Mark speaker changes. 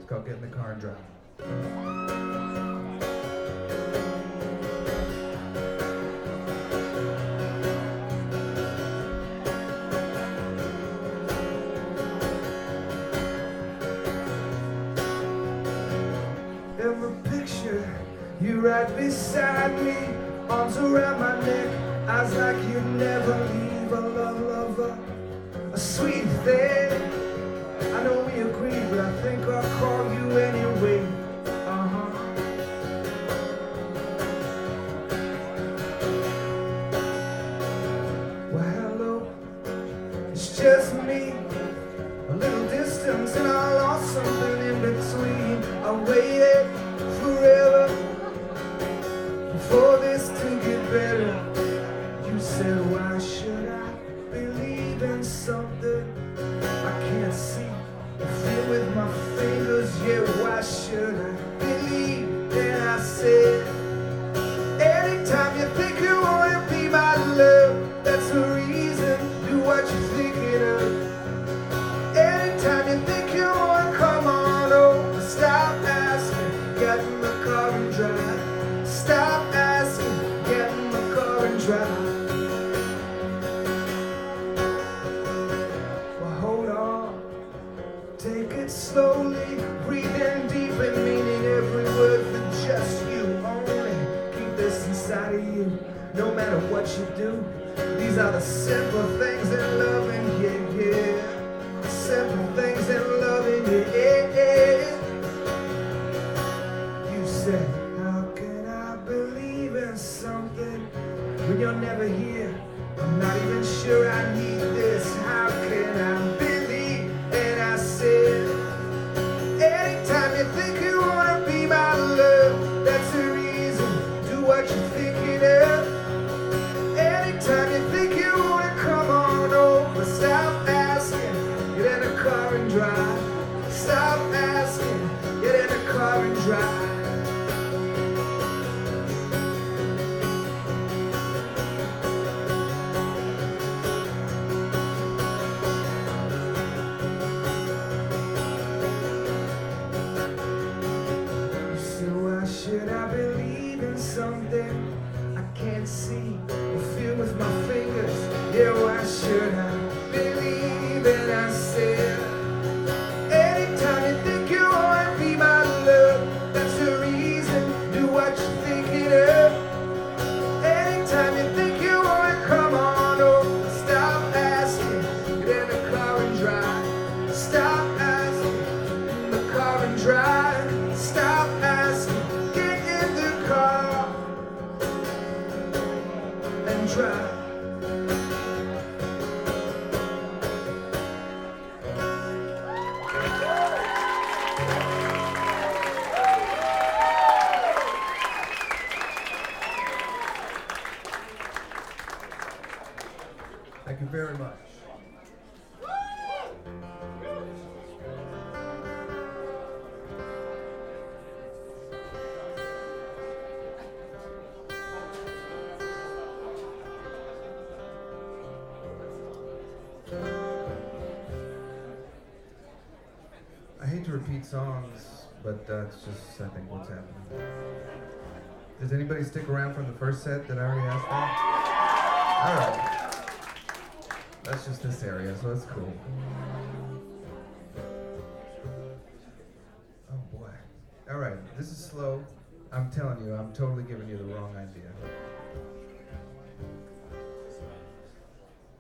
Speaker 1: It's called Get in the Car and Drive. Every picture you right beside me, arms around my neck, eyes like you'd never leave. A love lover, a sweet thing. I know we agreed, but I think I'll call you anyway. Well, hello, it's just me. A little distance and I lost something in between. I waited forever for this to get better. You said, why should I believe in something I can't see or feel with my fingers? Yeah, why should I believe? Then I said, anytime you think you want to be my love, that's a reason. Do what you're thinking of. Anytime you think you want to come on over, stop asking, get in the car and drive. Stop asking, get in the car and drive. Well, hold on, take it slowly, breathe in deep and meaning every word for just you only. Keep this inside of you, no matter what you do. These are the simple things in loving, yeah, yeah. Simple things in loving, yeah, yeah. You said, how can I believe in something when you're never here? I'm not even sure I need this. How can I believe? And I said, anytime you think you want to be my love, that's a reason. Do what you're thinking of. Anytime you think you want to come on over, stop asking, get in a car and drive. Stop asking, get in a car and drive. So why should I believe in something I can't see or feel with my fingers? Yeah, why should I believe? And I said, anytime you think you want to be my love, that's the reason. Do what you're thinking of. Anytime you think you want to come on over, stop asking, get in the car and drive. Stop asking, get in the car and drive. Stop asking, get in the car and drive. Thank you very much. I hate to repeat songs, but that's just, I think, what's happening. Does anybody stick around from the first set that I already asked for? All right. That's just this area, so that's cool. Oh boy. All right, this is slow. I'm telling you, I'm totally giving you the wrong idea.